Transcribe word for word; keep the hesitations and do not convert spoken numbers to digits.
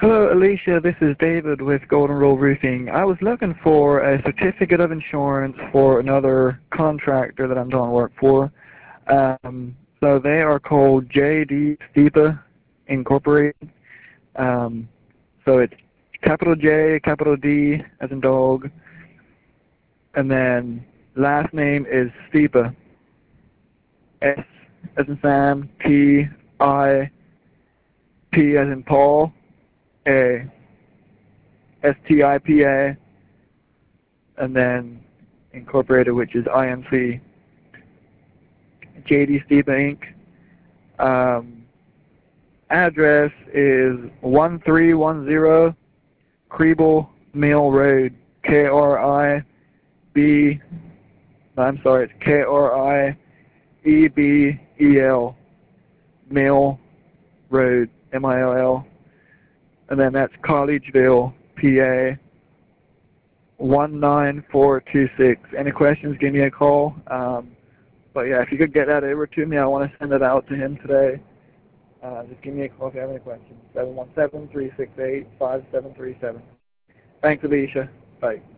Hello, Alicia. This is David with Golden Rule Roofing. I was looking for a certificate of insurance for another contractor that I'm doing work for. Um, so they are called J D Stipa Incorporated. Um, so it's capital J, capital D as in dog, and then last name is Stipa. S as in Sam, T, I, P as in Paul, A. S T I P A, and then Incorporated, which is I N C. J D Stipa Incorporated. Um, address is one three one zero Kriebel Mill Road, K R I B, no, I'm sorry, it's K R I E B E L, Mill Road, M I L L, and then that's Collegeville, P A, one nine four two six. Any questions, give me a call. Um, but yeah, if you could get that over to me, I want to send it out to him today. Uh, just give me a call if you have any questions. seven one seven, three six eight, five seven three seven. Thanks, Alicia. Bye.